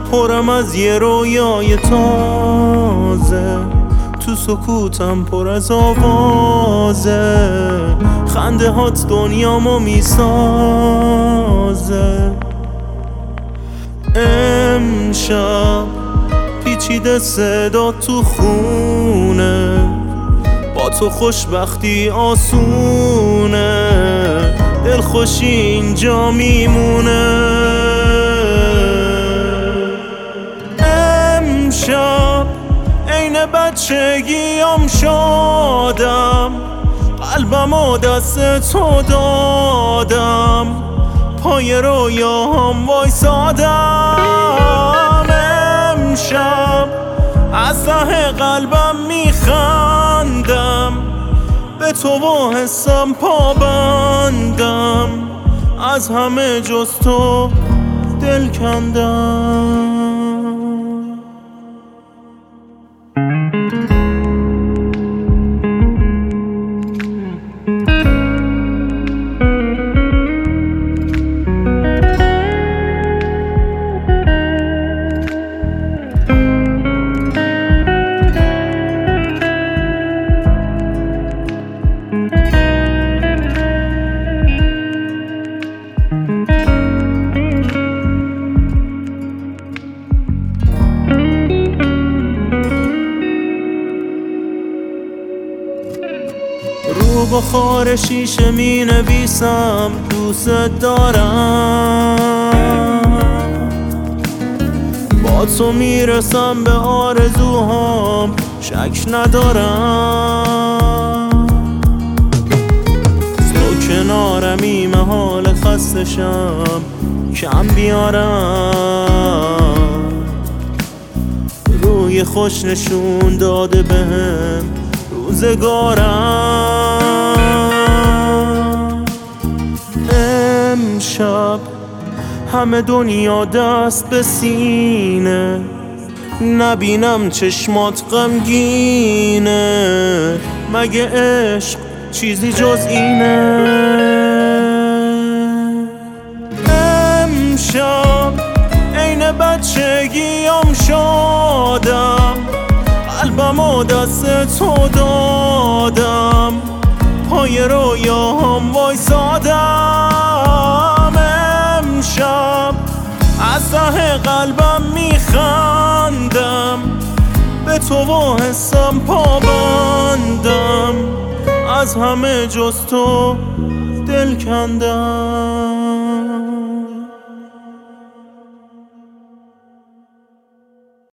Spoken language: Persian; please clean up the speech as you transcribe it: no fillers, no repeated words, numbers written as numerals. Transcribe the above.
پرم از یه رویای تازه، تو سکوتم پر از آوازه، خنده هات دنیامو میسازه. امشب پیچیده صدا تو خونه، با تو خوشبختی آسونه، دلخوشی اینجا میمونه. امشب عین بچگیم شادم، قلبمو دست تو دادم، پای رویاهام وایسادم. امشب از ته قلبم میخندم، به تو و حسم پابندم، از همه جز تو دل کندم. رو بخار شیشه می نویسم دوست دارم، با تو میرسم به آرزوهام شک ندارم. تو کنارمی محال خستشم کم بیارم، روی خوش نشون داده بهم روزگارم. امشب همه دنیا دست به سینه، نبینم چشمات غمگینه، مگه عشق چیزی جز اینه؟ امشب عین بچگیم شادم، قلبمو دست تو دادم، پای رویاهام وایسادم. امشب از ته قلبم میخندم، به تو و حسم پابندم، از همه جز تو دل کندم.